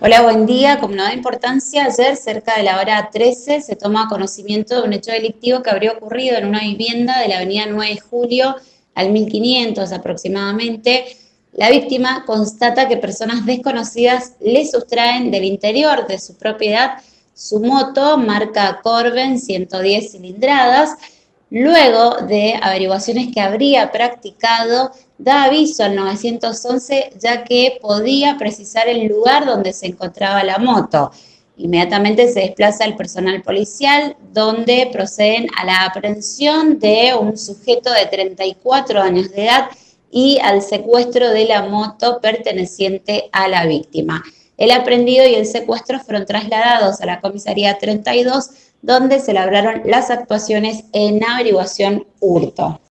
Hola, buen día. Como no da importancia, ayer cerca de la hora 13 se toma conocimiento de un hecho delictivo que habría ocurrido en una vivienda de la avenida 9 de Julio al 1500 aproximadamente. La víctima constata que personas desconocidas le sustraen del interior de su propiedad su moto marca Corben 110 cilindradas. Luego de averiguaciones que habría practicado, da aviso al 911 ya que podía precisar el lugar donde se encontraba la moto. Inmediatamente se desplaza el personal policial, donde proceden a la aprehensión de un sujeto de 34 años de edad y al secuestro de la moto perteneciente a la víctima. El aprehendido y el secuestro fueron trasladados a la comisaría 32, donde se labraron las actuaciones en averiguación hurto.